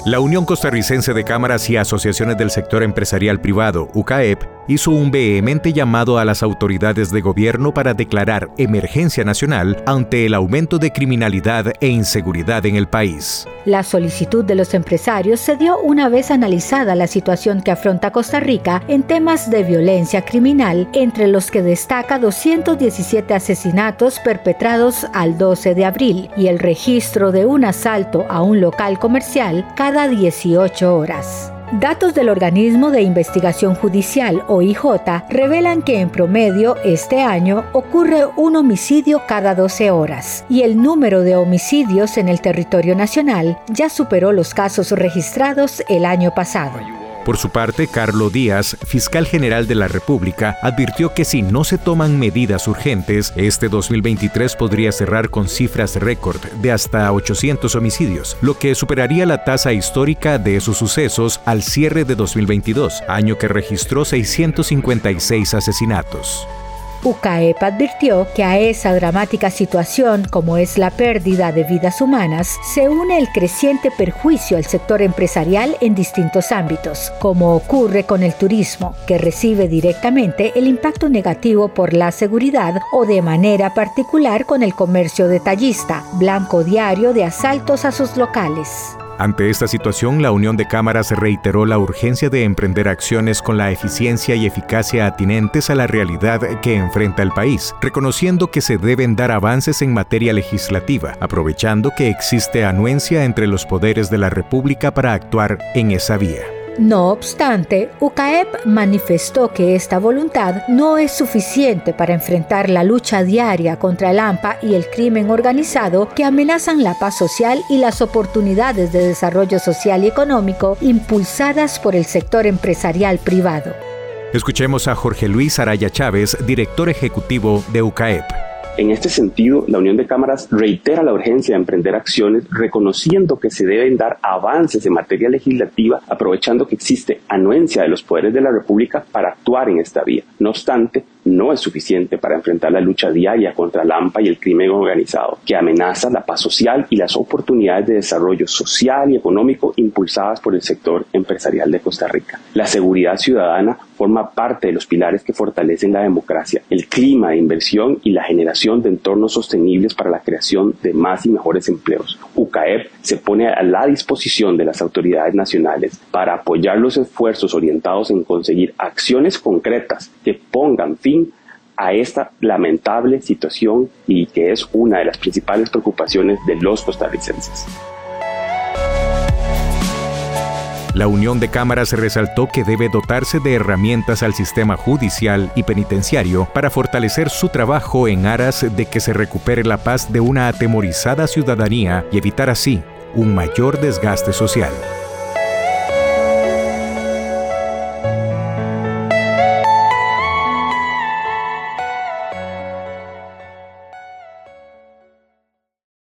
La Unión Costarricense de Cámaras y Asociaciones del Sector Empresarial Privado, UCAEP, hizo un vehemente llamado a las autoridades de gobierno para declarar emergencia nacional ante el aumento de criminalidad e inseguridad en el país. La solicitud de los empresarios se dio una vez analizada la situación que afronta Costa Rica en temas de violencia criminal, entre los que destaca 217 asesinatos perpetrados al 12 de abril y el registro de un asalto a un local comercial cada 18 horas. Datos del Organismo de Investigación Judicial, OIJ, revelan que en promedio este año ocurre un homicidio cada 12 horas y el número de homicidios en el territorio nacional ya superó los casos registrados el año pasado. Por su parte, Carlos Díaz, fiscal general de la República, advirtió que si no se toman medidas urgentes, este 2023 podría cerrar con cifras récord de hasta 800 homicidios, lo que superaría la tasa histórica de esos sucesos al cierre de 2022, año que registró 656 asesinatos. UCAEP advirtió que a esa dramática situación, como es la pérdida de vidas humanas, se une el creciente perjuicio al sector empresarial en distintos ámbitos, como ocurre con el turismo, que recibe directamente el impacto negativo por la seguridad o de manera particular con el comercio detallista, blanco diario de asaltos a sus locales. Ante esta situación, la Unión de Cámaras reiteró la urgencia de emprender acciones con la eficiencia y eficacia atinentes a la realidad que enfrenta el país, reconociendo que se deben dar avances en materia legislativa, aprovechando que existe anuencia entre los poderes de la República para actuar en esa vía. No obstante, UCAEP manifestó que esta voluntad no es suficiente para enfrentar la lucha diaria contra el AMPA y el crimen organizado que amenazan la paz social y las oportunidades de desarrollo social y económico impulsadas por el sector empresarial privado. Escuchemos a Jorge Luis Araya Chávez, director ejecutivo de UCAEP. En este sentido, la Unión de Cámaras reitera la urgencia de emprender acciones, reconociendo que se deben dar avances en materia legislativa, aprovechando que existe anuencia de los poderes de la República para actuar en esta vía. No obstante, no es suficiente para enfrentar la lucha diaria contra el AMPA y el crimen organizado, que amenaza la paz social y las oportunidades de desarrollo social y económico impulsadas por el sector empresarial de Costa Rica. La seguridad ciudadana forma parte de los pilares que fortalecen la democracia, el clima de inversión y la generación de entornos sostenibles para la creación de más y mejores empleos. UCAEP se pone a la disposición de las autoridades nacionales para apoyar los esfuerzos orientados en conseguir acciones concretas que pongan fin a esta lamentable situación y que es una de las principales preocupaciones de los costarricenses. La Unión de Cámaras resaltó que debe dotarse de herramientas al sistema judicial y penitenciario para fortalecer su trabajo en aras de que se recupere la paz de una atemorizada ciudadanía y evitar así un mayor desgaste social.